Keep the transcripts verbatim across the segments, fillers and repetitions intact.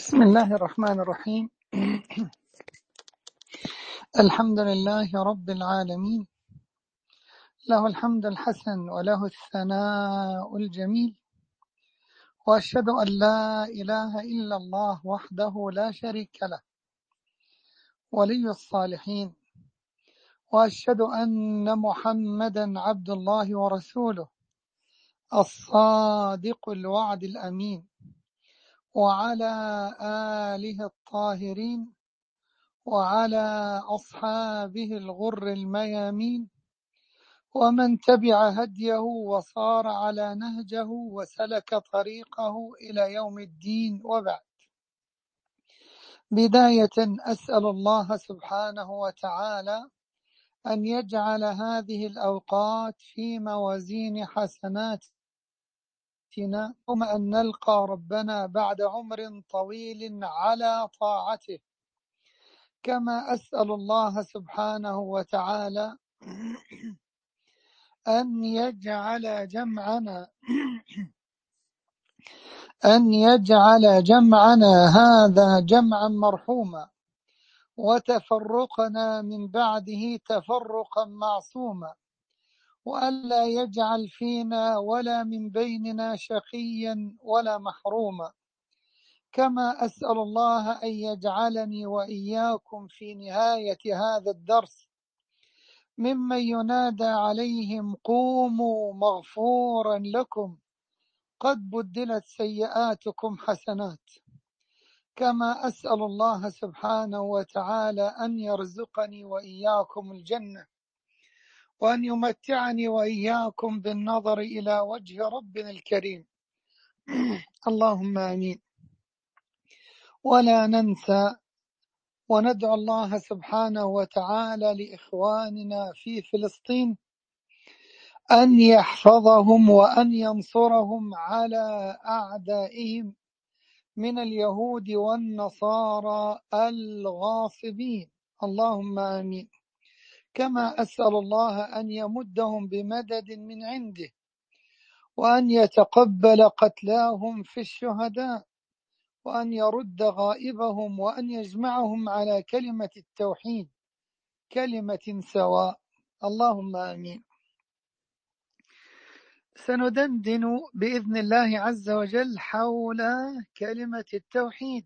بسم الله الرحمن الرحيم. الحمد لله رب العالمين، له الحمد الحسن وله الثناء الجميل، وأشهد أن لا إله إلا الله وحده لا شريك له ولي الصالحين، وأشهد أن محمدا عبد الله ورسوله الصادق الوعد الأمين، وعلى آله الطاهرين وعلى أصحابه الغر الميامين، ومن تبع هديه وصار على نهجه وسلك طريقه إلى يوم الدين. وبعد، بداية أسأل الله سبحانه وتعالى أن يجعل هذه الأوقات في موازين حسناتنا، ثم أن نلقى ربنا بعد عمر طويل على طاعته. كما أسأل الله سبحانه وتعالى أن يجعل جمعنا أن يجعل جمعنا هذا جمعا مرحوما، وتفرقنا من بعده تفرقا معصوما، وألا يجعل فينا ولا من بيننا شقيا ولا محروما. كما أسأل الله أن يجعلني وإياكم في نهاية هذا الدرس ممن ينادى عليهم قوموا مغفورا لكم قد بدلت سيئاتكم حسنات. كما أسأل الله سبحانه وتعالى أن يرزقني وإياكم الجنة، وأن يمتعني وإياكم بالنظر إلى وجه ربنا الكريم. اللهم آمين. ولا ننسى وندعو الله سبحانه وتعالى لإخواننا في فلسطين أن يحفظهم وأن ينصرهم على أعدائهم من اليهود والنصارى الغاصبين. اللهم آمين. كما أسأل الله أن يمدهم بمدد من عنده، وأن يتقبل قتلاهم في الشهداء، وأن يرد غائبهم، وأن يجمعهم على كلمة التوحيد، كلمة سواء. اللهم آمين. سندندن بإذن الله عز وجل حول كلمة التوحيد،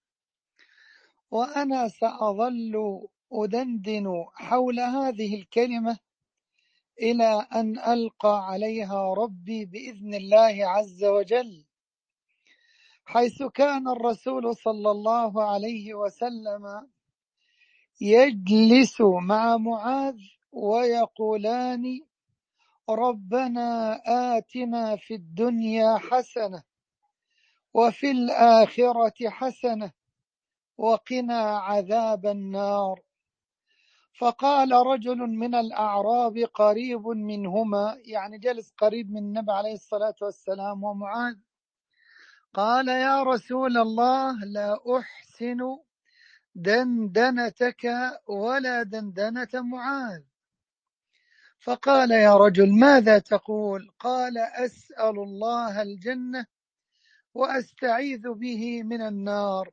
وأنا سأظل أدندن حول هذه الكلمة إلى أن ألقى عليها ربي بإذن الله عز وجل، حيث كان الرسول صلى الله عليه وسلم يجلس مع معاذ ويقولان: ربنا آتنا في الدنيا حسنة وفي الآخرة حسنة وقنا عذاب النار. فقال رجل من الأعراب قريب منهما، يعني جلس قريب من النبي عليه الصلاة والسلام ومعاذ، قال: يا رسول الله، لا أحسن دندنتك ولا دندنة معاذ. فقال: يا رجل، ماذا تقول؟ قال: أسأل الله الجنة وأستعيذ به من النار.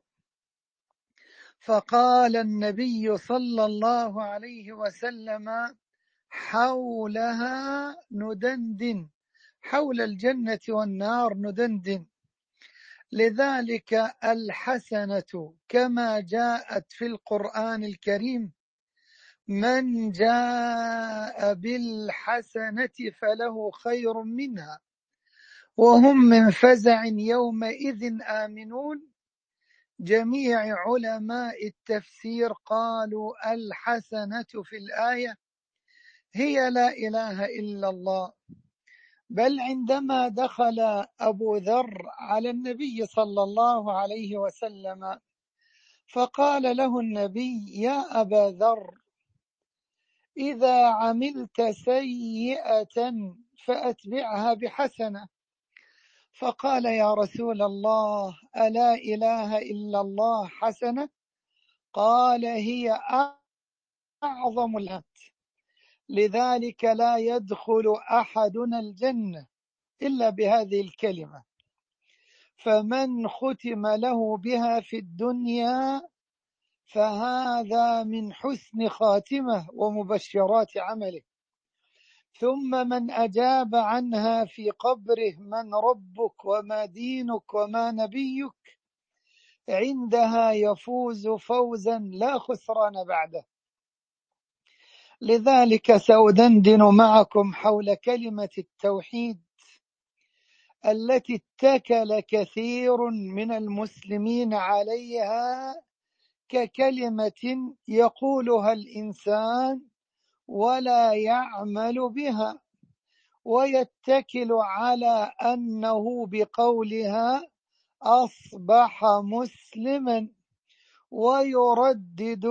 فقال النبي صلى الله عليه وسلم: حولها ندندن، حول الجنة والنار ندندن. لذلك الحسنة كما جاءت في القرآن الكريم: من جاء بالحسنة فله خير منها وهم من فزع يومئذ آمنون. جميع علماء التفسير قالوا الحسنة في الآية هي لا إله إلا الله. بل عندما دخل أبو ذر على النبي صلى الله عليه وسلم فقال له النبي: يا أبا ذر، إذا عملت سيئة فأتبعها بحسنة. فقال: يا رسول الله، ألا إله إلا الله حسنة؟ قال: هي أعظم الهات. لذلك لا يدخل أحدنا الجنة إلا بهذه الكلمة. فمن ختم له بها في الدنيا فهذا من حسن خاتمه ومبشرات عمله. ثم من أجاب عنها في قبره من ربك وما دينك وما نبيك، عندها يفوز فوزا لا خسران بعده. لذلك سأدندن معكم حول كلمة التوحيد التي اتكل كثير من المسلمين عليها ككلمة يقولها الإنسان ولا يعمل بها، ويتكل على أنه بقولها أصبح مسلما، ويردد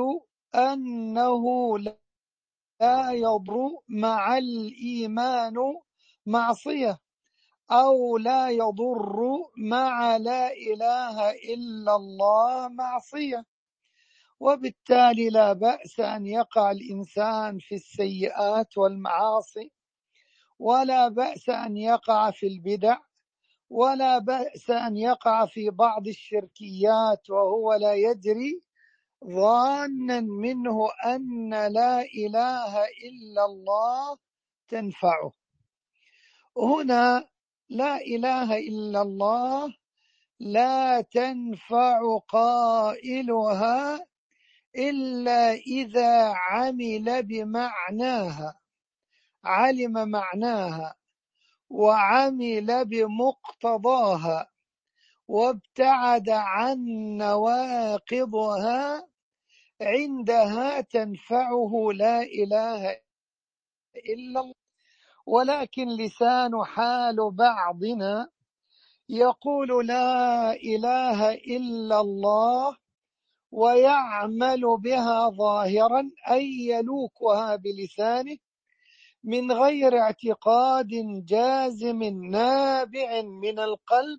أنه لا يضر مع الإيمان معصية، أو لا يضر مع لا إله إلا الله معصية. وبالتالي لا بأس أن يقع الإنسان في السيئات والمعاصي، ولا بأس أن يقع في البدع، ولا بأس أن يقع في بعض الشركيات وهو لا يدري، ظانا منه أن لا إله إلا الله تنفعه. هنا لا إله إلا الله لا تنفع قائلها إلا إذا عمل بمعناها، علم معناها وعمل بمقتضاها وابتعد عن نواقضها، عندها تنفعه لا إله إلا الله. ولكن لسان حال بعضنا يقول لا إله إلا الله ويعمل بها ظاهرا، أي يلوكها بلسانه من غير اعتقاد جازم نابع من القلب،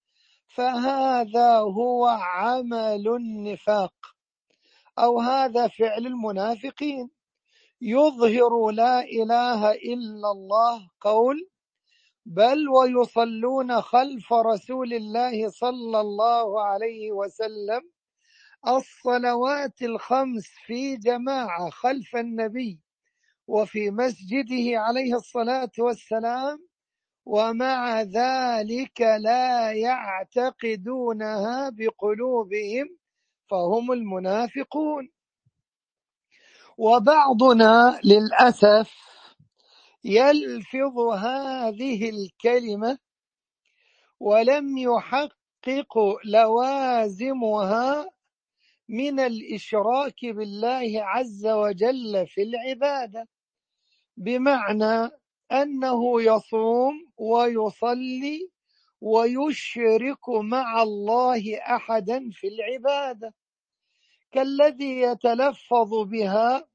فهذا هو عمل النفاق، أو هذا فعل المنافقين. يظهر لا إله إلا الله قول، بل ويصلون خلف رسول الله صلى الله عليه وسلم الصلوات الخمس في جماعة خلف النبي وفي مسجده عليه الصلاة والسلام، ومع ذلك لا يعتقدونها بقلوبهم، فهم المنافقون. وبعضنا للأسف يلفظ هذه الكلمة ولم يحقق لوازمها من الإشراك بالله عز وجل في العبادة، بمعنى أنه يصوم ويصلي ويشرك مع الله أحدا في العبادة، كالذي يتلفظ بها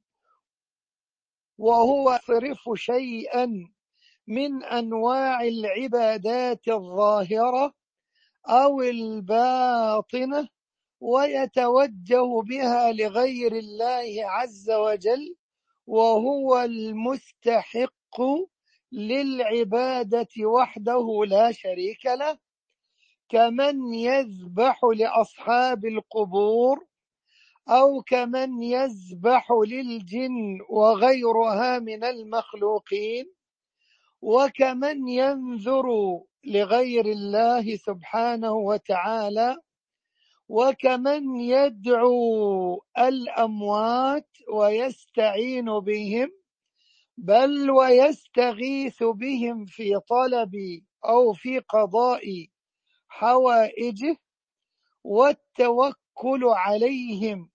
وهو يصرف شيئا من أنواع العبادات الظاهرة أو الباطنة ويتوجه بها لغير الله عز وجل، وهو المستحق للعبادة وحده لا شريك له، كمن يذبح لأصحاب القبور، أو كمن يذبح للجن وغيرها من المخلوقين، وكمن ينذر لغير الله سبحانه وتعالى، وكمن يدعو الأموات ويستعين بهم، بل ويستغيث بهم في طلب أو في قضاء حوائجه، والتوكل عليهم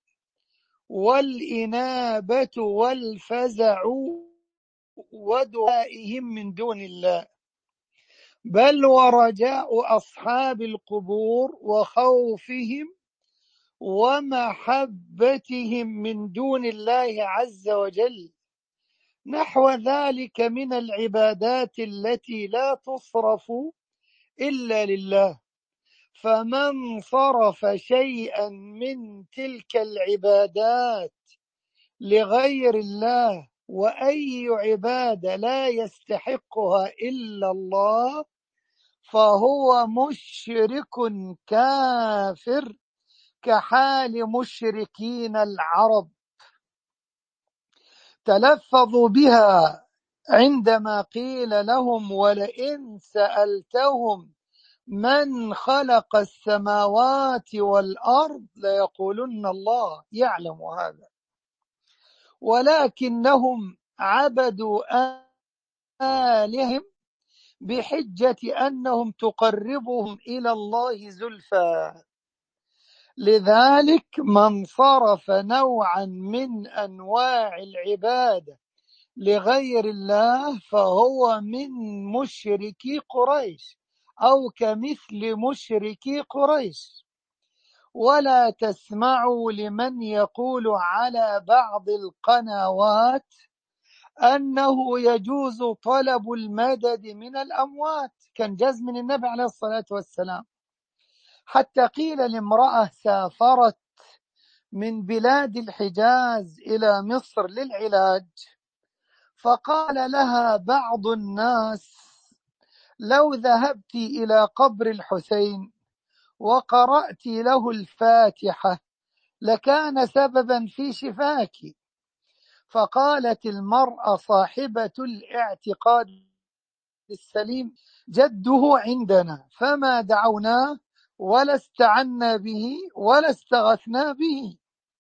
والإنابة والفزع ودعائهم من دون الله، بل ورجاء أصحاب القبور وخوفهم ومحبتهم من دون الله عز وجل، نحو ذلك من العبادات التي لا تصرف إلا لله. فمن صرف شيئا من تلك العبادات لغير الله، وأي عبادة لا يستحقها إلا الله، فهو مشرك كافر كحال مشركين العرب تلفظوا بها عندما قيل لهم ولئن سألتهم من خلق السماوات والأرض ليقولن الله يعلم هذا، ولكنهم عبدوا آلههم بحجة أنهم تقربهم إلى الله زلفى، لذلك من صرف نوعا من أنواع العبادة لغير الله فهو من مشركي قريش أو كمثل مشركي قريش. ولا تسمعوا لمن يقول على بعض القنوات أنه يجوز طلب المدد من الأموات، كان جاز من النبي عليه الصلاة والسلام، حتى قيل لامرأة سافرت من بلاد الحجاز إلى مصر للعلاج، فقال لها بعض الناس لو ذهبت إلى قبر الحسين وقرأت له الفاتحة لكان سببا في شفاك. فقالت المرأة صاحبة الاعتقاد السليم جده عندنا فما دعوناه ولا استعنا به ولا استغثنا به.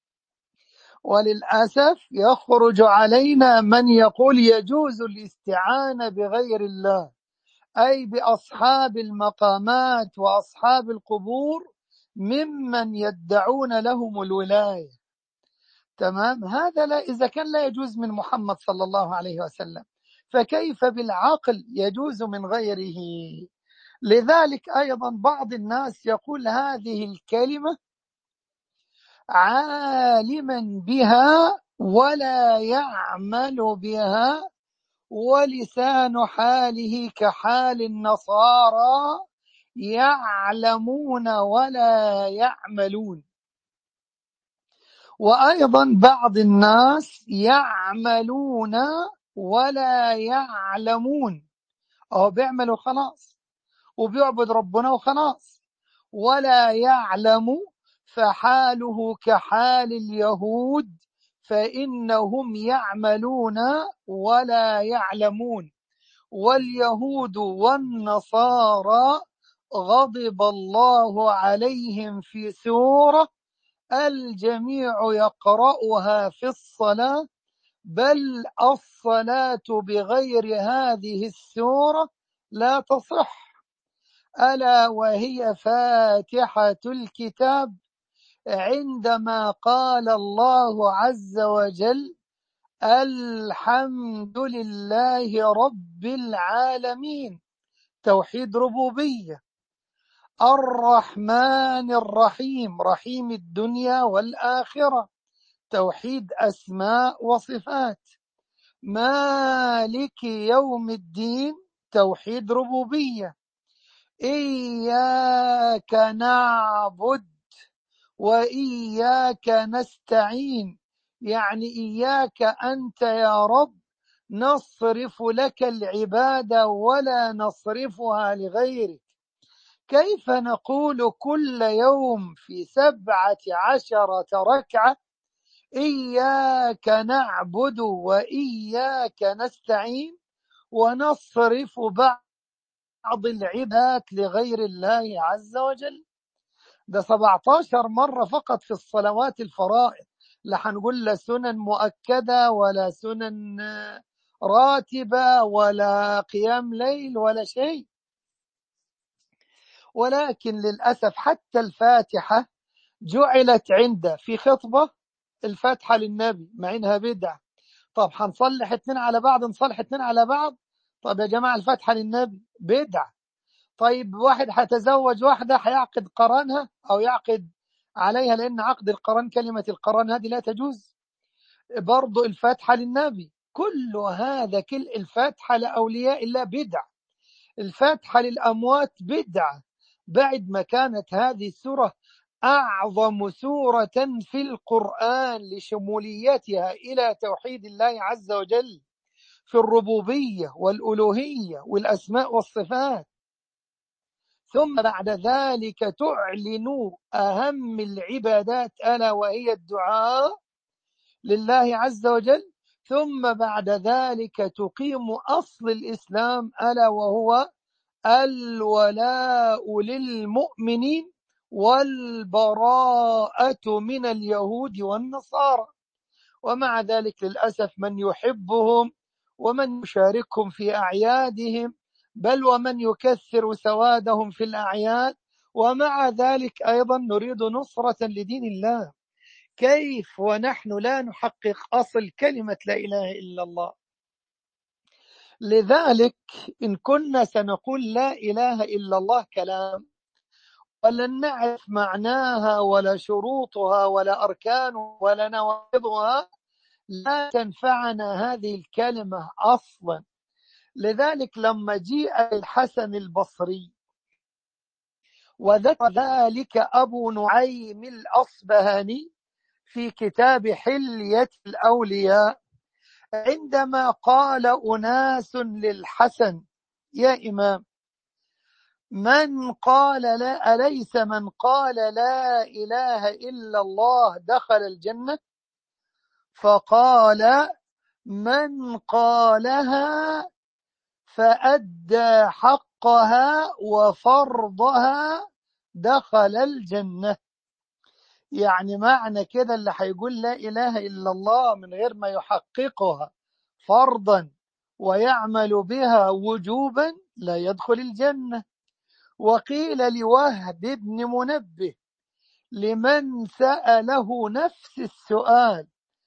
وللأسف يخرج علينا من يقول يجوز الاستعانة بغير الله، أي بأصحاب المقامات وأصحاب القبور ممن يدعون لهم الولاية. تمام، هذا لا إذا كان لا يجوز من محمد صلى الله عليه وسلم، فكيف بالعقل يجوز من غيره؟ لذلك أيضا بعض الناس يقول هذه الكلمة عالما بها ولا يعمل بها، ولسان حاله كحال النصارى يعلمون ولا يعملون. وأيضا بعض الناس يعملون ولا يعلمون، أو بيعملوا خلاص وبيعبد ربنا وخلاص ولا يعلم، فحاله كحال اليهود فإنهم يعملون ولا يعلمون. واليهود والنصارى غضب الله عليهم في سورة الجميع يقرأها في الصلاة، بل الصلاة بغير هذه السورة لا تصح، ألا وهي فاتحة الكتاب، عندما قال الله عز وجل الحمد لله رب العالمين، توحيد ربوبية. الرحمن الرحيم، رحيم الدنيا والآخرة، توحيد أسماء وصفات. مالك يوم الدين، توحيد ربوبية. إياك نعبد وإياك نستعين، يعني إياك أنت يا رب نصرف لك العبادة ولا نصرفها لغيرك. كيف نقول كل يوم في سبعة عشرة ركعة إياك نعبد وإياك نستعين ونصرف بعض العبادات لغير الله عز وجل؟ ده سبعة عشر مرة فقط في الصلوات الفرائض، لا هنقول لا سنن مؤكدة ولا سنن راتبة ولا قيام ليل ولا شيء. ولكن للأسف حتى الفاتحة جعلت عنده في خطبة الفاتحة للنبي مع إنها بدعة. طب هنصلح اتنين على بعض، نصلح اتنين على بعض، طب يا جماعة الفاتحة للنبي بدعة. طيب واحد هتزوج واحدة هيعقد قرانها أو يعقد عليها، لأن عقد القران كلمة القران هذه لا تجوز، برضو الفاتحة للنبي. كل هذا كل الفاتحة لأولياء الله بدعة، الفاتحة للأموات بدعة، بعد ما كانت هذه السورة أعظم سورة في القرآن لشموليتها إلى توحيد الله عز وجل في الربوبية والألوهية والأسماء والصفات. ثم بعد ذلك تعلن أهم العبادات ألا وهي الدعاء لله عز وجل، ثم بعد ذلك تقيم أصل الإسلام ألا وهو الولاء للمؤمنين والبراءة من اليهود والنصارى. ومع ذلك للأسف من يحبهم ومن يشاركهم في أعيادهم، بل ومن يكثر سوادهم في الأعياد، ومع ذلك أيضا نريد نصرة لدين الله. كيف ونحن لا نحقق أصل كلمة لا إله إلا الله؟ لذلك إن كنا سنقول لا إله إلا الله كلام ولن نعرف معناها ولا شروطها ولا أركانها ولا نواقضها، لا تنفعنا هذه الكلمة أصلا. لذلك لما جاء الحسن البصري وذكر ذلك أبو نعيم الأصبهاني في كتاب حلية الأولياء، عندما قال أناس للحسن: يا إمام، من قال لا أليس من قال لا إله إلا الله دخل الجنة؟ فقال: من قالها فأدى حقها وفرضها دخل الجنة. يعني معنى كده اللي هيقول لا إله إلا الله من غير ما يحققها فرضا ويعمل بها وجوبا لا يدخل الجنة. وقيل لوهب بن منبه لمن سأله نفس السؤال: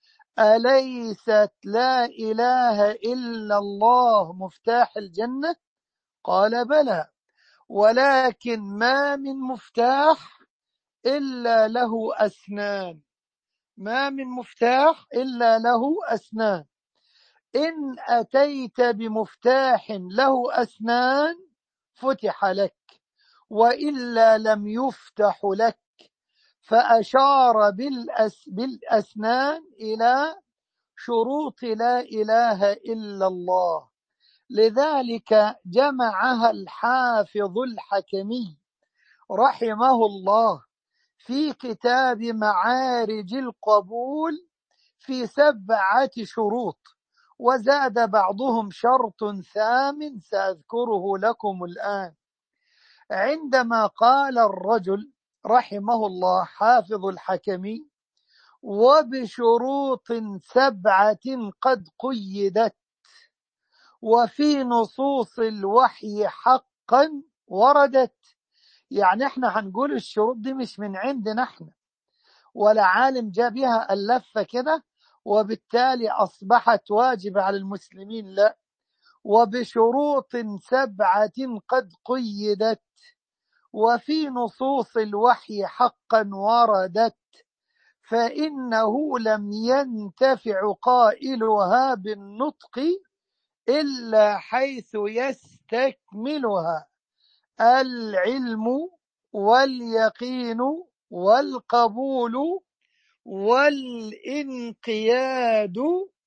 أليست لا إله إلا الله مفتاح الجنة؟ قال: بلى، ولكن ما من مفتاح إلا له أسنان، ما من مفتاح إلا له أسنان، إن أتيت بمفتاح له أسنان فتح لك، وإلا لم يفتح لك. فأشار بالأس بالأسنان إلى شروط لا إله إلا الله. لذلك جمعها الحافظ الحكمي رحمه الله في كتاب معارج القبول في سبعة شروط، وزاد بعضهم شرط ثامن سأذكره لكم الآن. عندما قال الرجل رحمه الله حافظ الحكمي: وبشروط سبعة قد قيدت وفي نصوص الوحي حقا وردت. يعني احنا هنقول الشروط دي مش من عندنا احنا، ولا عالم جاء بها اللفة كده وبالتالي أصبحت واجبة على المسلمين، لا، وبشروط سبعة قد قيدت وفي نصوص الوحي حقا وردت، فإنه لم ينتفع قائلها بالنطق إلا حيث يستكملها العلم واليقين والقبول والانقياد.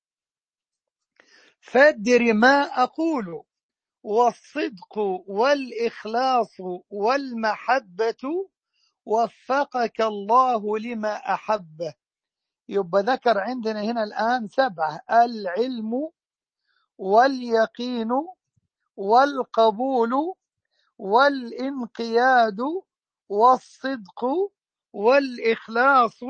فادر ما أقول، والصدق والإخلاص والمحبة، وفقك الله لما أحبه. يبقى ذكر عندنا هنا الآن سبعة: العلم واليقين والقبول والانقياد والصدق والإخلاص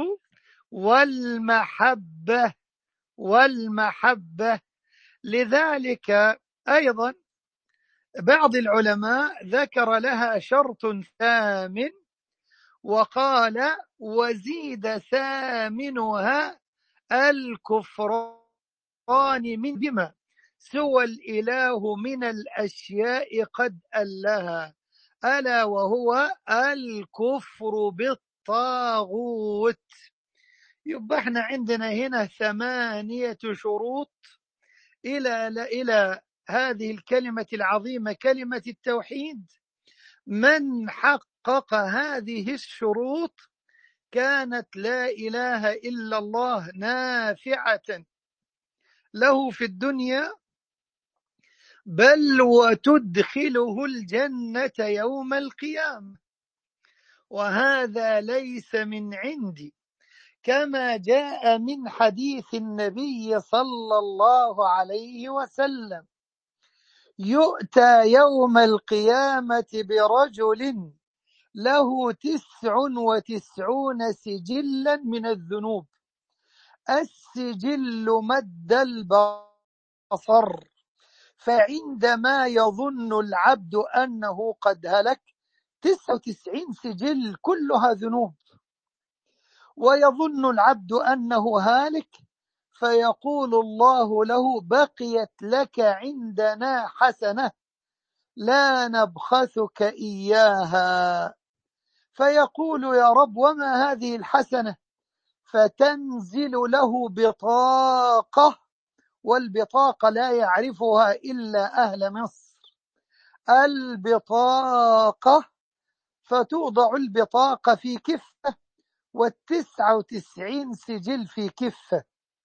والمحبة والمحبة. لذلك أيضا بعض العلماء ذكر لها شرط ثامن وقال: وزيد ثامنها الكفران من بما سوى الإله من الأشياء قد ألها، ألا وهو الكفر بالطاغوت. يبقى احنا عندنا هنا ثمانية شروط إلى إلى هذه الكلمة العظيمة كلمة التوحيد. من حقق هذه الشروط كانت لا إله إلا الله نافعة له في الدنيا بل وتدخله الجنة يوم القيامة، وهذا ليس من عندي، كما جاء من حديث النبي صلى الله عليه وسلم: يؤتى يوم القيامة برجل له تسع وتسعون سجلا من الذنوب، السجل مد البصر، فعندما يظن العبد أنه قد هلك، تسع وتسعين سجل كلها ذنوب، ويظن العبد أنه هالك، فيقول الله له: بقيت لك عندنا حسنة لا نبخسك إياها. فيقول: يا رب وما هذه الحسنة؟ فتنزل له بطاقة، والبطاقة لا يعرفها إلا أهل مصر، البطاقة، فتوضع البطاقة في كفة والتسعة وتسعين سجل في كفة.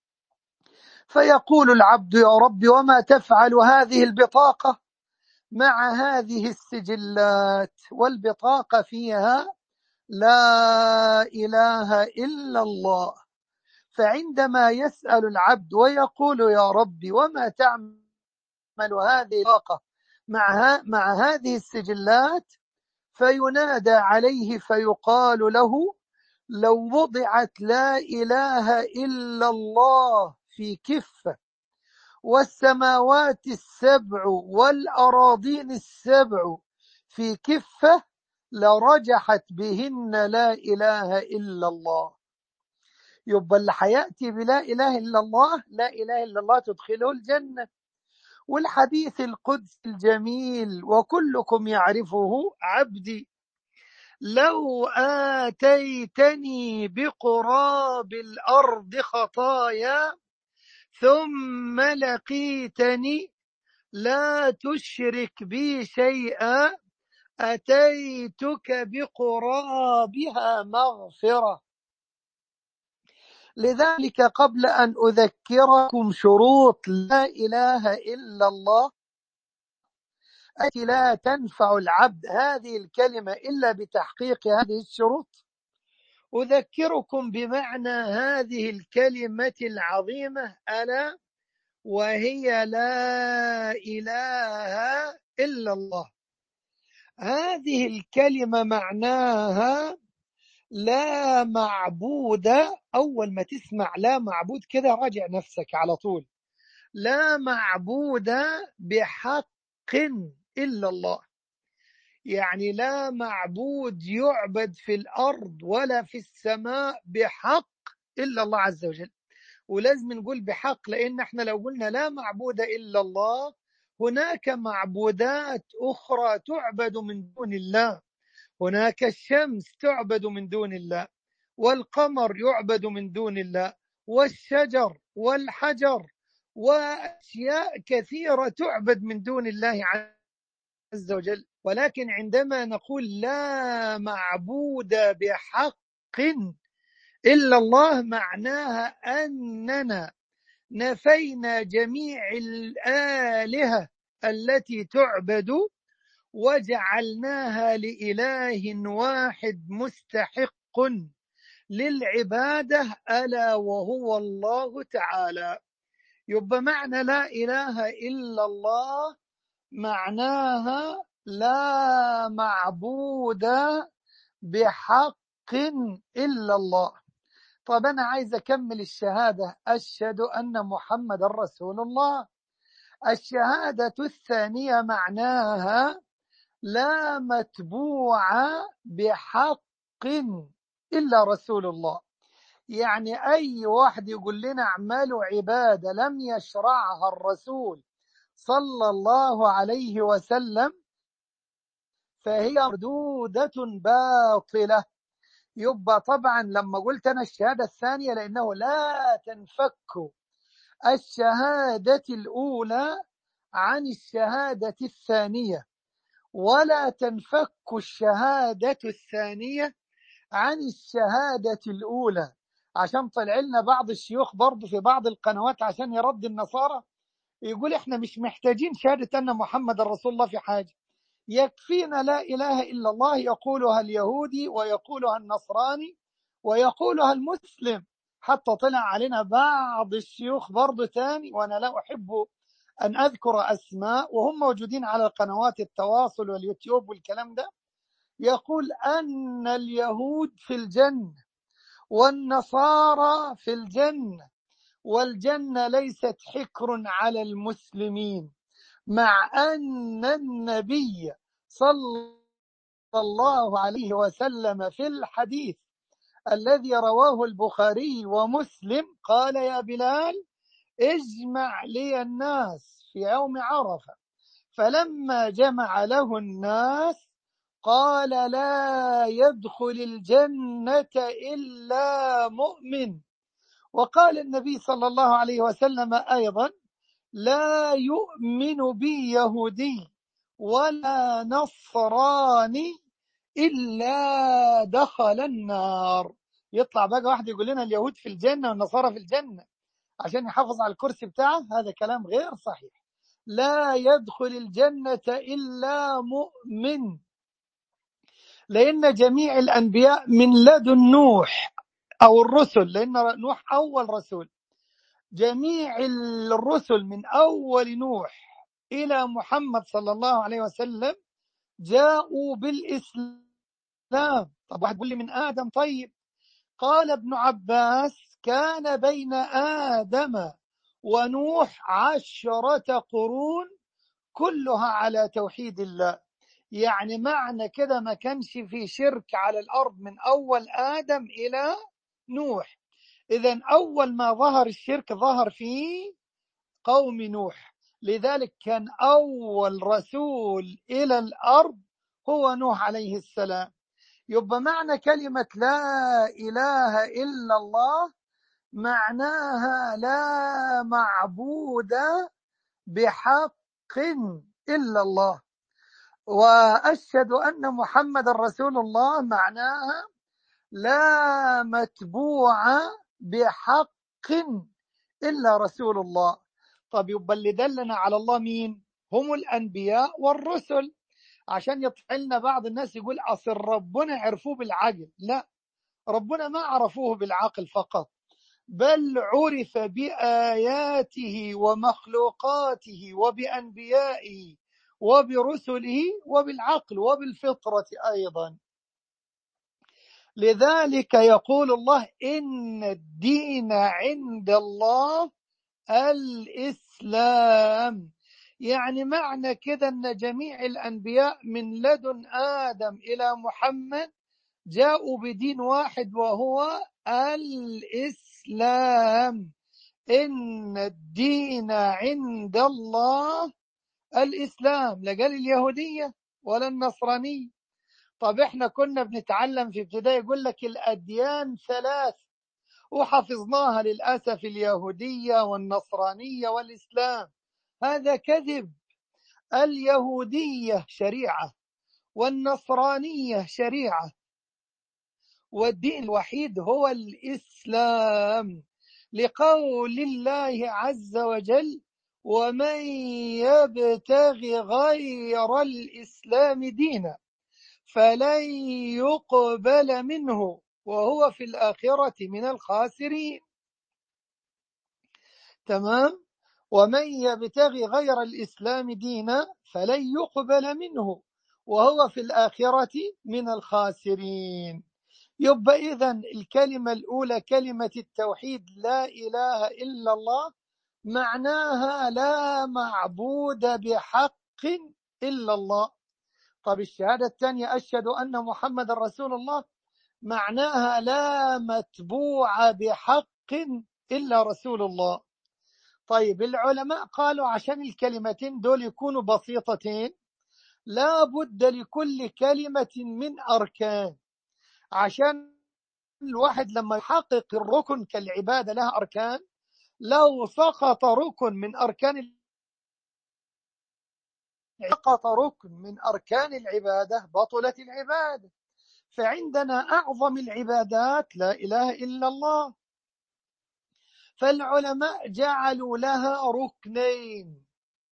فيقول العبد: يا رب وما تفعل هذه البطاقة مع هذه السجلات؟ والبطاقة فيها لا إله إلا الله. فعندما يسأل العبد ويقول: يا رب وما تعمل هذه البطاقة مع, مع هذه السجلات؟ فينادى عليه فيقال له: لو وضعت لا إله إلا الله في كفة والسماوات السبع والأراضين السبع في كفة لرجحت بهن لا إله إلا الله. يبقى اللي حياتي بلا إله إلا الله، لا إله إلا الله تدخله الجنة. والحديث القدس الجميل وكلكم يعرفه: عبدي لو آتيتني بقراب الأرض خطايا ثم لقيتني لا تشرك بي شيئا أتيتك بقرابها مغفرة. لذلك قبل أن أذكركم شروط لا إله إلا الله التي لا تنفع العبد هذه الكلمة إلا بتحقيق هذه الشروط، أذكركم بمعنى هذه الكلمة العظيمة، ألا وهي لا إله إلا الله. هذه الكلمة معناها لا معبود. أول ما تسمع لا معبود كده راجع نفسك على طول. لا معبود بحق إلا الله، يعني لا معبود يعبد في الأرض ولا في السماء بحق إلا الله عز وجل. ولازم نقول بحق، لأن احنا لو قلنا لا معبود إلا الله هناك معبودات أخرى تعبد من دون الله. هناك الشمس تعبد من دون الله، والقمر يعبد من دون الله، والشجر والحجر وأشياء كثيرة تعبد من دون الله عز وجل. ولكن عندما نقول لا معبود بحق إلا الله معناها أننا نفينا جميع الآلهة التي تعبد وجعلناها لإله واحد مستحق للعبادة، ألا وهو الله تعالى. يبقى معنى لا إله إلا الله معناها لا معبود بحق إلا الله. طب أنا عايز أكمل الشهادة: أشهد أن محمد رسول الله. الشهادة الثانية معناها لا متبوع بحق إلا رسول الله. يعني أي واحد يقول لنا اعملوا عبادة لم يشرعها الرسول صلى الله عليه وسلم فهي مردودة باطلة. يبقى طبعا لما قلت أنا الشهادة الثانية لأنه لا تنفك الشهادة الأولى عن الشهادة الثانية، ولا تنفك الشهادة الثانية عن الشهادة الأولى. عشان طلع لنا بعض الشيوخ برضو في بعض القنوات عشان يرد النصارى يقول إحنا مش محتاجين شهادة أن محمد رسول الله في حاجة، يكفينا لا إله إلا الله يقولها اليهودي ويقولها النصراني ويقولها المسلم. حتى طلع علينا بعض الشيوخ برضو تاني، وأنا لا أحب أن أذكر أسماء، وهم موجودين على قنوات التواصل واليوتيوب والكلام ده، يقول أن اليهود في الجنة والنصارى في الجنة، والجنة ليست حكر على المسلمين، مع أن النبي صلى الله عليه وسلم في الحديث الذي رواه البخاري ومسلم قال: يا بلال اجمع لي الناس في يوم عرفة. فلما جمع له الناس قال: لا يدخل الجنة إلا مؤمن. وقال النبي صلى الله عليه وسلم أيضا: لا يؤمن بي يهودي ولا نصراني إلا دخل النار. يطلع بقى واحد يقول لنا اليهود في الجنة والنصارى في الجنة عشان يحافظ على الكرسي بتاعه، هذا كلام غير صحيح. لا يدخل الجنة إلا مؤمن، لأن جميع الأنبياء من لدن نوح أو الرسل، لأن نوح أول رسول، جميع الرسل من أول نوح إلى محمد صلى الله عليه وسلم جاءوا بالإسلام. طب واحد يقول لي من آدم، طيب قال ابن عباس: كان بين آدم ونوح عشرة قرون كلها على توحيد الله. يعني معنى كده ما كانش في شرك على الأرض من أول آدم إلى نوح. إذن أول ما ظهر الشرك ظهر في قوم نوح، لذلك كان أول رسول إلى الأرض هو نوح عليه السلام. يبقى معنى كلمة لا إله إلا الله معناها لا معبود بحق إلا الله، وأشهد أن محمد رسول الله معناها لا متبوع بحق إلا رسول الله. طب يبقى اللي دلنا على الله مين؟ هم الأنبياء والرسل. عشان يطلع لنا بعض الناس يقول أصل ربنا عرفوه بالعقل. لا، ربنا ما عرفوه بالعقل فقط، بل عرف بآياته ومخلوقاته وبأنبيائه وبرسله وبالعقل وبالفطرة أيضا. لذلك يقول الله: إن الدين عند الله الإسلام. يعني معنى كده أن جميع الأنبياء من لدن آدم إلى محمد جاءوا بدين واحد وهو الإسلام. إن الدين عند الله الإسلام، لا قال اليهودية ولا النصرانية. طب احنا كنا بنتعلم في ابتدائي يقول لك الأديان ثلاث، وحفظناها للأسف: اليهودية والنصرانية والإسلام. هذا كذب. اليهودية شريعة، والنصرانية شريعة، والدين الوحيد هو الإسلام، لقول الله عز وجل: ومن يبتغي غير الإسلام دينا فلن يقبل منه وهو في الآخرة من الخاسرين. تمام؟ ومن يبتغي غير الإسلام دينا فلن يقبل منه وهو في الآخرة من الخاسرين. يبقى إذن الكلمة الأولى كلمة التوحيد لا إله إلا الله معناها لا معبود بحق إلا الله. طب الشهادة الثانية أشهد أن محمد رسول الله معناها لا متبوع بحق إلا رسول الله. طيب العلماء قالوا عشان الكلمتين دول يكونوا بسيطتين لا بد لكل كلمة من أركان. عشان الواحد لما يحقق الركن كالعبادة لها أركان، لو سقط ركن من أركان سقط ركن من أركان العبادة بطلت العبادة. فعندنا أعظم العبادات لا إله إلا الله. فالعلماء جعلوا لها ركنين،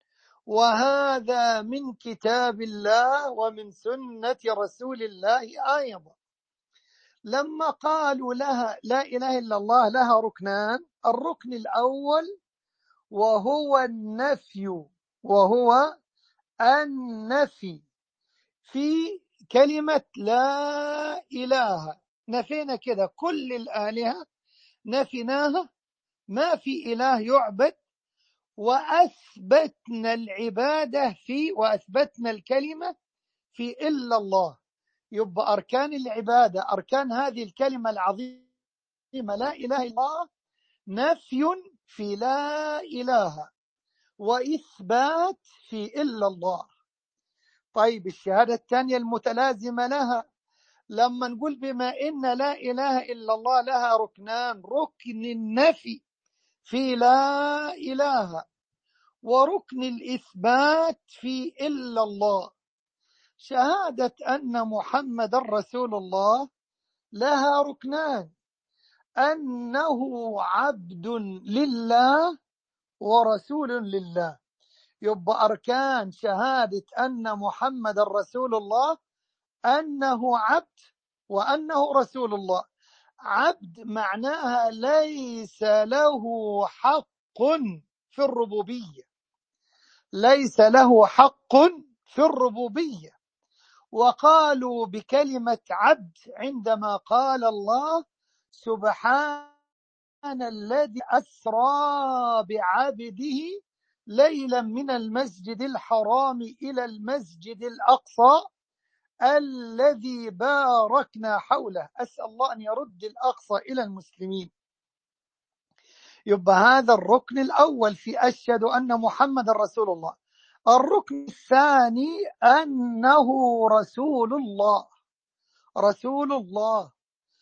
وهذا من كتاب الله ومن سنة رسول الله أيضا. لما قالوا لها لا إله إلا الله لها ركنان، الركن الأول وهو النفي، وهو النفي في كلمة لا إله، نفينا كده كل الآلهة، نفيناها، ما في إله يعبد، وأثبتنا العبادة في وأثبتنا الكلمة في إلا الله. يبقى أركان العبادة، أركان هذه الكلمة العظيمة لا إله إلا الله، نفي في لا إله وإثبات في إلا الله. طيب الشهادة الثانية المتلازمة لها، لما نقول بما إن لا إله إلا الله لها ركنان، ركن النفي في لا إله وركن الإثبات في إلا الله. شهادة أن محمد رسول الله لها ركنان، أنه عبد لله ورسول لله. يبقى أركان شهادة أن محمد رسول الله أنه عبد وأنه رسول الله. عبد معناها ليس له حق في الربوبية، ليس له حق في الربوبية. وقالوا بكلمة عبد عندما قال الله سبحان الذي أسرى بعبده ليلا من المسجد الحرام إلى المسجد الأقصى الذي باركنا حوله. أسأل الله أن يرد الأقصى إلى المسلمين. يبقى هذا الركن الأول في أشهد أن محمد رسول الله. الركن الثاني أنه رسول الله، رسول الله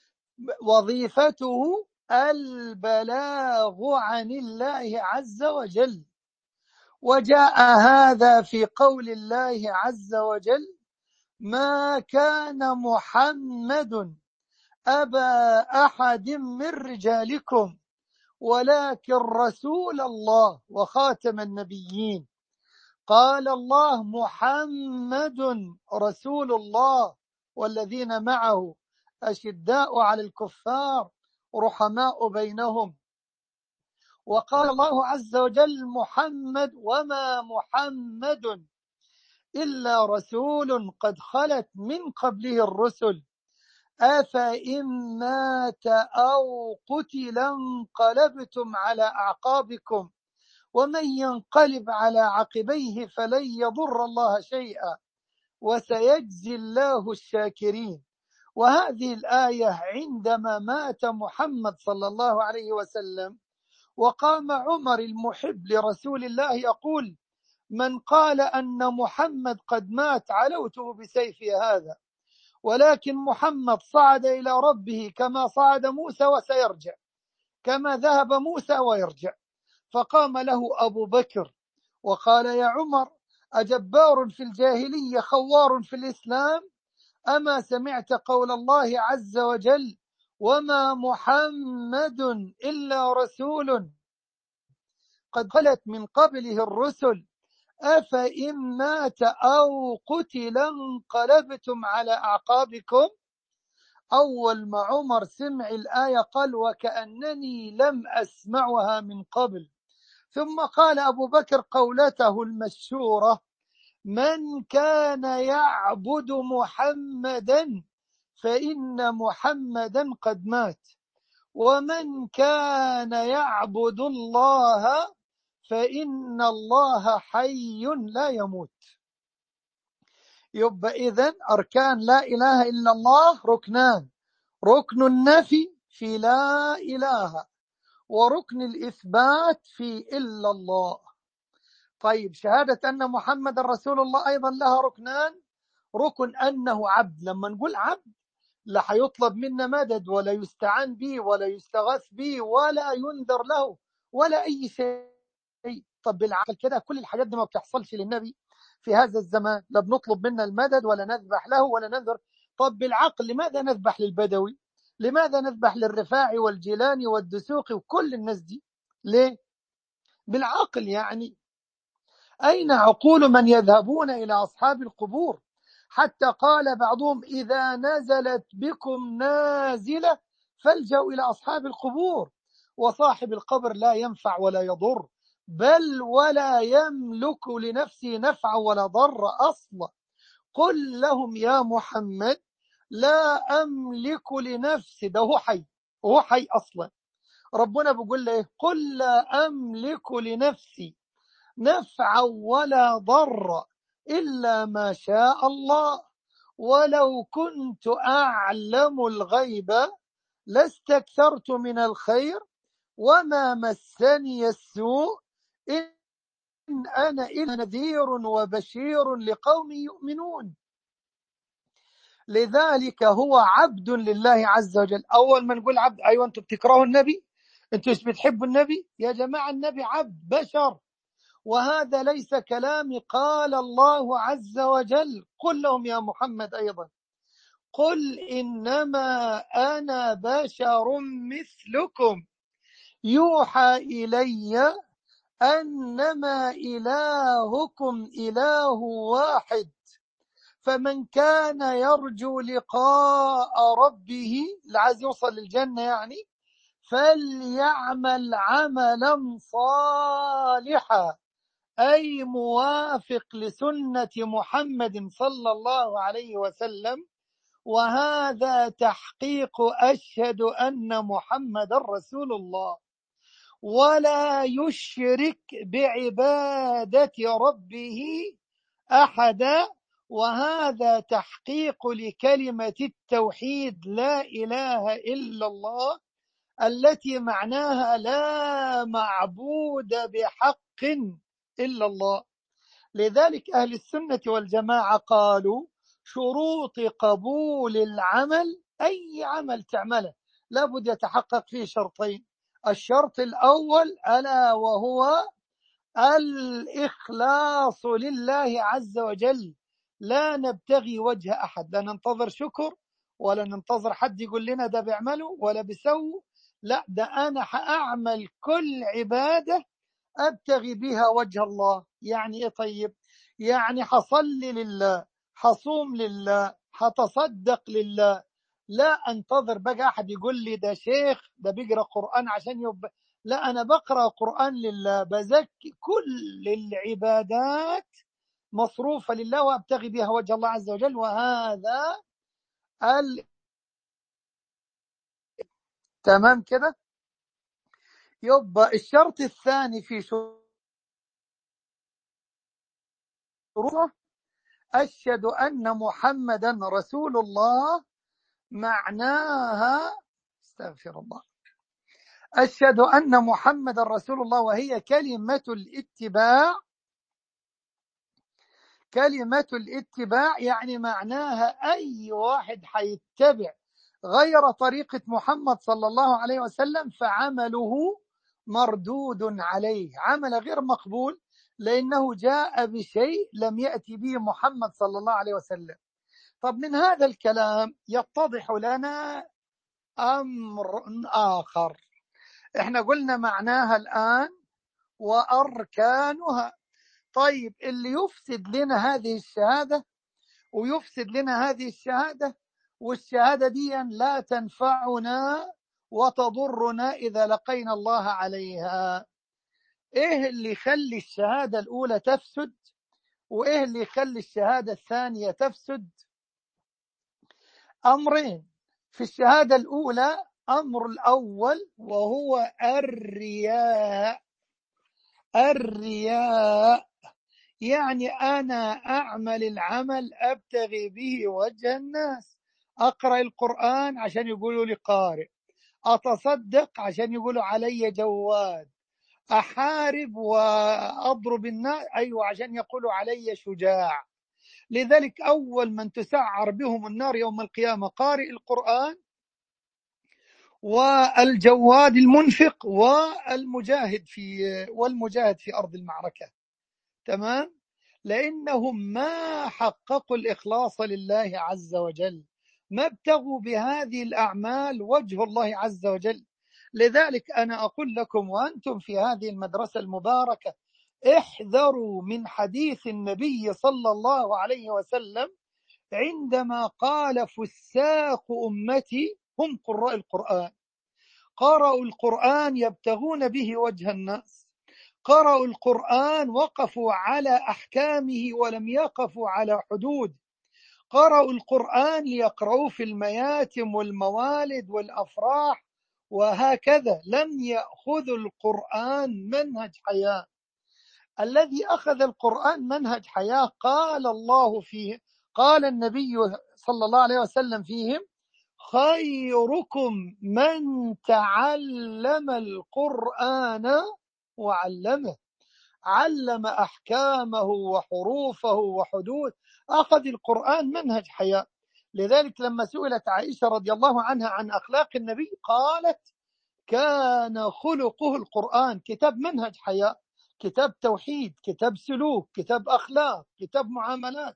وظيفته البلاغ عن الله عز وجل. وجاء هذا في قول الله عز وجل ما كان محمد أبا أحد من رجالكم ولكن رسول الله وخاتم النبيين. قال الله محمد رسول الله والذين معه أشداء على الكفار رحماء بينهم. وقال الله عز وجل محمد وما محمد إلا رسول قد خلت من قبله الرسل أفإن مات أو قتل انقلبتم على أعقابكم ومن ينقلب على عقبيه فلن يضر الله شيئا وسيجزي الله الشاكرين. وهذه الآية عندما مات محمد صلى الله عليه وسلم وقام عمر المحب لرسول الله يقول من قال أن محمد قد مات علوته بسيفي هذا، ولكن محمد صعد إلى ربه كما صعد موسى وسيرجع، كما ذهب موسى ويرجع. فقام له أبو بكر وقال يا عمر أجبار في الجاهلية خوار في الإسلام، أما سمعت قول الله عز وجل وما محمد إلا رسول قد خلت من قبله الرسل أفإن مات أو قتل انقلبتم على أعقابكم. أول ما عمر سمع الآية قال وكأنني لم أسمعها من قبل. ثم قال أبو بكر قولته المشهورة من كان يعبد محمدا فإن محمدا قد مات ومن كان يعبد الله فإن الله حي لا يموت. يبقى إذن أركان لا إله إلا الله ركنان، ركن النفي في لا إله وركن الإثبات في إلا الله. طيب شهادة أن محمد رسول الله أيضا لها ركنان، ركن أنه عبد. لما نقول عبد لا حيطلب منا مدد ولا يستعان به ولا يستغاث به ولا ينذر له ولا أي شيء. طب بالعقل كده كل الحاجات دي ما بتحصلش للنبي في هذا الزمان، لا بنطلب منا المدد ولا نذبح له ولا ننذر. طب بالعقل لماذا نذبح للبدوي؟ لماذا نذبح للرفاعي والجيلاني والدسوقي وكل الناس دي؟ ليه؟ بالعقل يعني. أين عقول من يذهبون إلى أصحاب القبور؟ حتى قال بعضهم إذا نزلت بكم نازلة فالجوا إلى أصحاب القبور، وصاحب القبر لا ينفع ولا يضر، بل ولا يملك لنفسه نفعا ولا ضر أصلا. قل لهم يا محمد لا أملك لنفسي، ده هو حي، هو حي أصلا. ربنا بيقول له قل لا أملك لنفسي نفعا ولا ضر إلا ما شاء الله، ولو كنت أعلم الغيب لاستكثرت من الخير وما مسني السوء إن أنا إلا نذير وبشير لقوم يؤمنون. لذلك هو عبد لله عز وجل. أول ما نقول عبد، أيوة أنتم بتكرهوا النبي، أنتم مش بتحبوا النبي يا جماعة، النبي عبد بشر، وهذا ليس كلامي، قال الله عز وجل. قل لهم يا محمد أيضا قل إنما أنا بشر مثلكم يوحى إلي أنما إلهكم إله واحد فمن كان يرجو لقاء ربه، العايز يوصل للجنة يعني، فليعمل عملا صالحا، أي موافق لسنة محمد صلى الله عليه وسلم. وهذا تحقيق أشهد أن محمد رسول الله، ولا يشرك بعبادة ربه أحدا. وهذا تحقيق لكلمة التوحيد لا إله إلا الله، التي معناها لا معبود بحق إلا الله. لذلك أهل السنة والجماعة قالوا شروط قبول العمل، أي عمل تعمله لابد يتحقق فيه شرطين. الشرط الأول ألا وهو الإخلاص لله عز وجل، لا نبتغي وجه أحد، لا ننتظر شكر ولا ننتظر حد يقول لنا ده بيعمله ولا بيسوي، لا، ده أنا حأعمل كل عبادة أبتغي بها وجه الله. يعني إيه؟ طيب يعني حصلي لله، حصوم لله، حتصدق لله، لا أنتظر بقى أحد يقول لي ده شيخ ده بيقرأ قرآن عشان يبقى، لا، أنا بقرأ قرآن لله، بزكي، كل العبادات مصروفة لله وأبتغي بها وجه الله عز وجل. وهذا ال... تمام كده. يبقى الشرط الثاني في شروطه أشهد أن محمدا رسول الله، معناها استغفر الله، أشهد أن محمدا رسول الله، وهي كلمة الاتباع. كلمة الاتباع يعني معناها أي واحد حيتبع غير طريقة محمد صلى الله عليه وسلم فعمله مردود عليه، عمل غير مقبول، لأنه جاء بشيء لم يأتي به محمد صلى الله عليه وسلم. طب من هذا الكلام يتضح لنا أمر آخر، احنا قلنا معناها الآن وأركانها. طيب اللي يفسد لنا هذه الشهادة ويفسد لنا هذه الشهادة، والشهادة دي لا تنفعنا وتضرنا إذا لقينا الله عليها، إيه اللي يخلي الشهادة الأولى تفسد وإيه اللي يخلي الشهادة الثانية تفسد؟ أمرين في الشهادة الأولى. أمر الأول وهو الرياء. الرياء يعني أنا أعمل العمل أبتغي به وجه الناس، أقرأ القرآن عشان يقولوا لي قارئ، أتصدق عشان يقولوا علي جواد، أحارب وأضرب الناس، أيوة عشان يقولوا علي شجاع. لذلك أول من تسعر بهم النار يوم القيامة قارئ القرآن والجواد المنفق والمجاهد في والمجاهد في أرض المعركة. تمام؟ لأنهم ما حققوا الإخلاص لله عز وجل، ما ابتغوا بهذه الأعمال وجه الله عز وجل. لذلك أنا أقول لكم وأنتم في هذه المدرسة المباركة، احذروا من حديث النبي صلى الله عليه وسلم عندما قال فساق أمتي هم قراء القرآن. قرأوا القرآن يبتغون به وجه الناس، قرأوا القرآن وقفوا على أحكامه ولم يقفوا على حدود، قرأوا القرآن ليقرأوا في المياتم والموالد والأفراح وهكذا، لم يأخذوا القرآن منهج حياة. الذي أخذ القرآن منهج حياة قال الله فيه، قال النبي صلى الله عليه وسلم فيهم: خيركم من تعلم القرآن وعلمه. علم أحكامه وحروفه وحدود، أخذ القرآن منهج حياة. لذلك لما سئلت عائشة رضي الله عنها عن أخلاق النبي قالت: كان خلقه القرآن. كتاب منهج حياة، كتاب توحيد، كتاب سلوك، كتاب أخلاق، كتاب معاملات،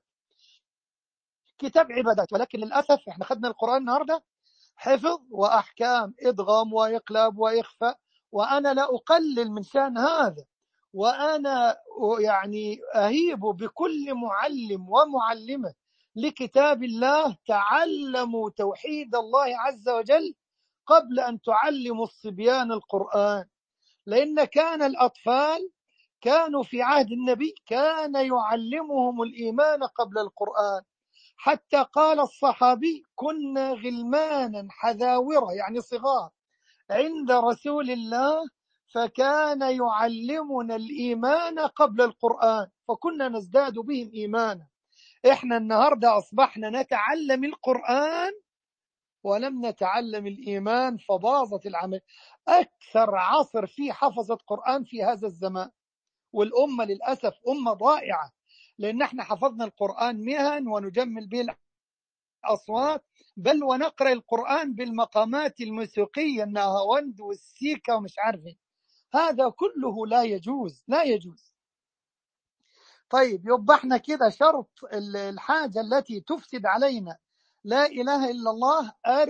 كتاب عبادات. ولكن للأسف احنا خدنا القرآن النهاردة حفظ وأحكام، إدغام وإقلاب وإخفاء. وأنا لا أقلل من شأن هذا، وأنا يعني أهيب بكل معلم ومعلمة لكتاب الله: تعلموا توحيد الله عز وجل قبل أن تعلموا الصبيان القرآن. لأن كان الأطفال كانوا في عهد النبي كان يعلمهم الإيمان قبل القرآن، حتى قال الصحابي: كنا غلمانا حذاورة، يعني صغار، عند رسول الله فكان يعلمنا الإيمان قبل القرآن فكنا نزداد بهم إيمانا. إحنا النهاردة أصبحنا نتعلم القرآن ولم نتعلم الإيمان، فباظت العمل. أكثر عصر فيه حفظت قرآن في هذا الزمان، والأمة للأسف أمة ضائعة، لأن احنا حفظنا القرآن مهن ونجمل به الأصوات، بل ونقرأ القرآن بالمقامات الموسيقية، النهاوند والسيكا ومش عارفين. هذا كله لا يجوز، لا يجوز. طيب يبقى احنا كده شرط الحاجة التي تفسد علينا لا إله إلا الله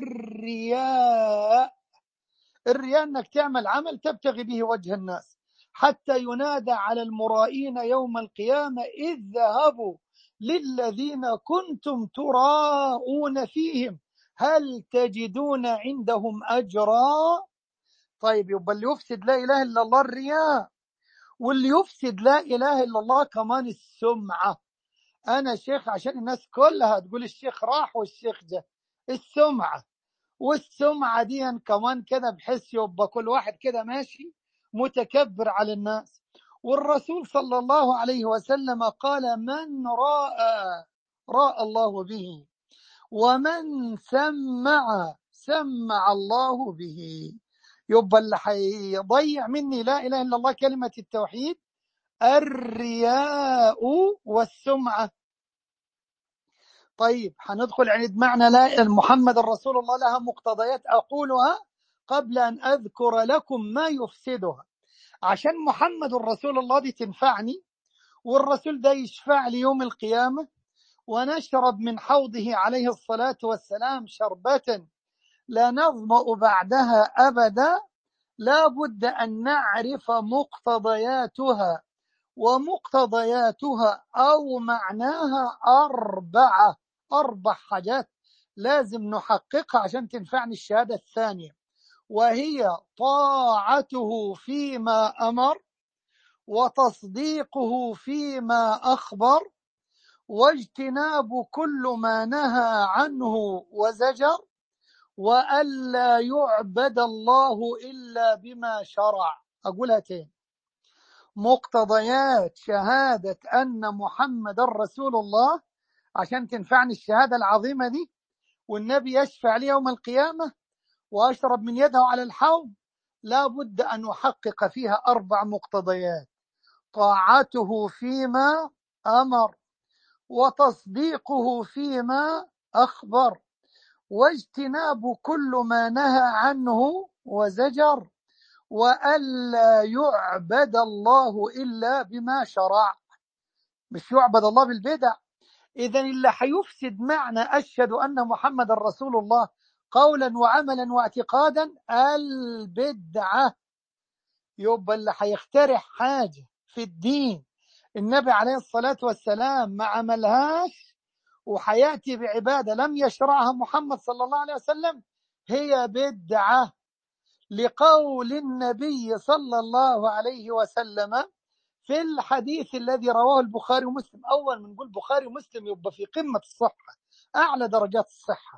الرياء. الرياء أنك تعمل عمل تبتغي به وجه الناس، حتى ينادى على المرائين يوم القيامة: إذ ذهبوا للذين كنتم تراءون فيهم هل تجدون عندهم أجرا. طيب يبقى اللي يفسد لا إله إلا الله الرياء، واللي يفسد لا إله إلا الله كمان السمعة. أنا شيخ عشان الناس كلها تقول الشيخ راح والشيخ جه، السمعة. والسمعة دي كمان كده بحس يبقى كل واحد كده ماشي متكبر على الناس. والرسول صلى الله عليه وسلم قال: من راى راى الله به، ومن سمع سمع الله به. يبقى اللي حيضيع مني لا إله إلا الله كلمة التوحيد الرياء والسمعة. طيب هندخل عند معنى لا محمد رسول الله لها مقتضيات أقولها قبل أن أذكر لكم ما يفسدها، عشان محمد رسول الله دي تنفعني، والرسول ده يشفع لي يوم القيامة، ونشرب من حوضه عليه الصلاة والسلام شربة لا نظمأ بعدها أبدا. لا بد أن نعرف مقتضياتها، ومقتضياتها أو معناها أربعة أربع حاجات لازم نحققها عشان تنفعني الشهادة الثانية، وهي طاعته فيما أمر، وتصديقه فيما أخبر، واجتناب كل ما نهى عنه وزجر، وألا يعبد الله إلا بما شرع. أقولها تاني: مقتضيات شهادة أن محمد رسول الله عشان تنفعني الشهادة العظيمة دي، والنبي يشفع لي يوم القيامة، وأشرب من يده على الحوض، لا بد أن أحقق فيها أربع مقتضيات: طاعته فيما أمر، وتصديقه فيما أخبر، واجتناب كل ما نهى عنه وزجر، وألا يعبد الله إلا بما شرع. مش يعبد الله بالبدع. إذن اللي حيفسد معنى أشهد أن محمد رسول الله قولا وعملا واعتقادا البدعة. يبقى اللي هيخترع حاجة في الدين النبي عليه الصلاة والسلام ما عملهاش وحياتي بعبادة لم يشرعها محمد صلى الله عليه وسلم هي بدعة، لقول النبي صلى الله عليه وسلم في الحديث الذي رواه البخاري ومسلم. أول من نقول البخاري ومسلم يبقى في قمة الصحة، أعلى درجات الصحة.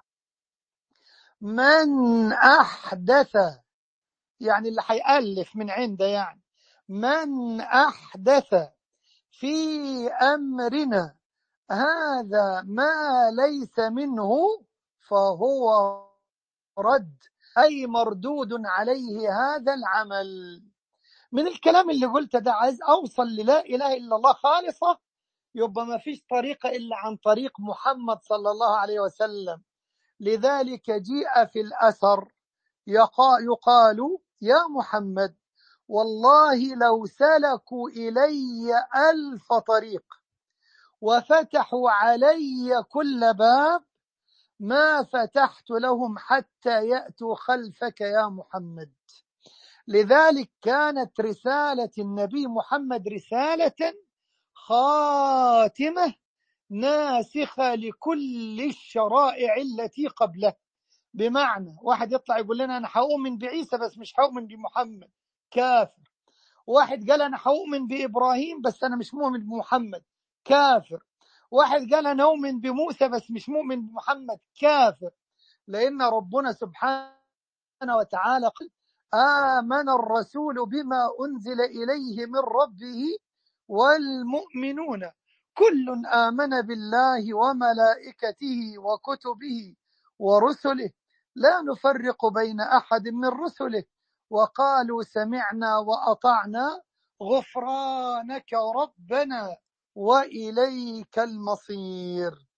من أحدث، يعني اللي هيألف من عنده، يعني من أحدث في أمرنا هذا ما ليس منه فهو رد، أي مردود عليه هذا العمل. من الكلام اللي قلته ده عايز أوصل للا إله إلا الله خالصة، يبقى ما فيش طريقة إلا عن طريق محمد صلى الله عليه وسلم. لذلك جيء في الأثر يقال يا محمد والله لو سلكوا إلي ألف طريق وفتحوا علي كل باب ما فتحت لهم حتى يأتوا خلفك يا محمد. لذلك كانت رسالة النبي محمد رسالة خاتمة ناسخة لكل الشرائع التي قبله. بمعنى واحد يطلع يقول لنا أنا هؤمن بعيسى بس مش هؤمن بمحمد، كافر. واحد قال أنا هؤمن بإبراهيم بس أنا مش مؤمن بمحمد، كافر. واحد قال أنا أؤمن بموسى بس مش مؤمن بمحمد، كافر. لأن ربنا سبحانه وتعالى قال آمن الرسول بما أنزل إليه من ربه والمؤمنون كل آمن بالله وملائكته وكتبه ورسله لا نفرق بين أحد من رسله وقالوا سمعنا وأطعنا غفرانك ربنا وإليك المصير.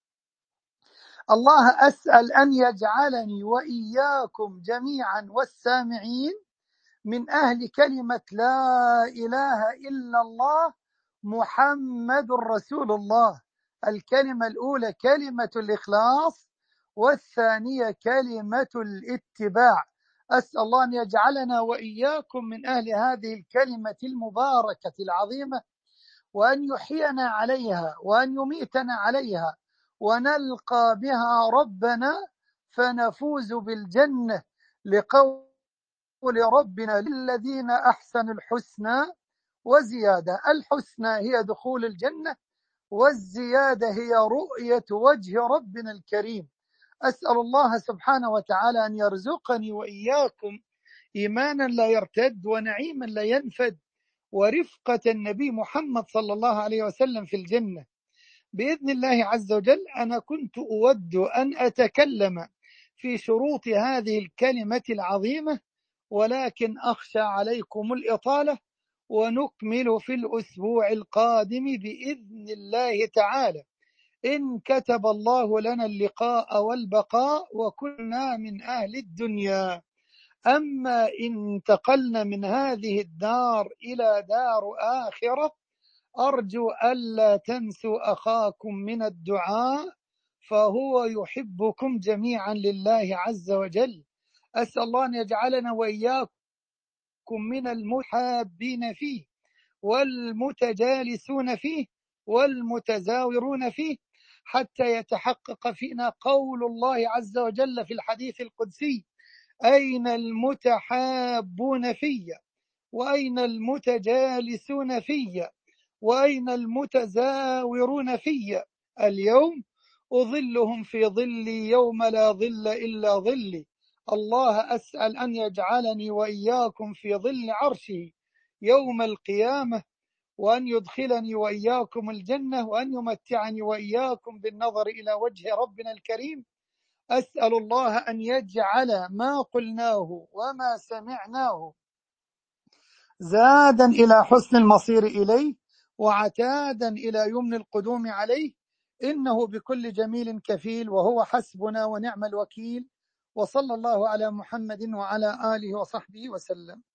الله أسأل أن يجعلني وإياكم جميعا والسامعين من أهل كلمة لا إله إلا الله محمد رسول الله. الكلمة الأولى كلمة الإخلاص، والثانية كلمة الاتباع. أسأل الله أن يجعلنا وإياكم من أهل هذه الكلمة المباركة العظيمة، وأن يحيينا عليها وأن يميتنا عليها ونلقى بها ربنا فنفوز بالجنة، لقول ربنا للذين أحسنوا الحسنى وزيادة. الحسنى هي دخول الجنة، والزيادة هي رؤية وجه ربنا الكريم. أسأل الله سبحانه وتعالى أن يرزقني وإياكم إيمانا لا يرتد ونعيما لا ينفد ورفقة النبي محمد صلى الله عليه وسلم في الجنة بإذن الله عز وجل. أنا كنت أود أن أتكلم في شروط هذه الكلمة العظيمة، ولكن أخشى عليكم الإطالة، ونكمل في الأسبوع القادم بإذن الله تعالى إن كتب الله لنا اللقاء والبقاء وكنا من أهل الدنيا. أما إن انتقلنا من هذه الدار إلى دار آخرة أرجو ألا تنسوا أخاكم من الدعاء فهو يحبكم جميعا لله عز وجل. أسأل الله أن يجعلنا وإياكم من المحابين فيه والمتجالسون فيه والمتزاورون فيه، حتى يتحقق فينا قول الله عز وجل في الحديث القدسي أين المتحابون في وأين المتجالسون في وأين المتزاورون في اليوم أظلهم في ظلي يوم لا ظل إلا ظلي. الله أسأل أن يجعلني وإياكم في ظل عرشه يوم القيامة، وأن يدخلني وإياكم الجنة، وأن يمتعني وإياكم بالنظر إلى وجه ربنا الكريم. أسأل الله أن يجعل ما قلناه وما سمعناه زادا إلى حسن المصير إليه وعتادا إلى يمن القدوم عليه، إنه بكل جميل كفيل وهو حسبنا ونعم الوكيل. وصلى الله على محمد وعلى آله وصحبه وسلم.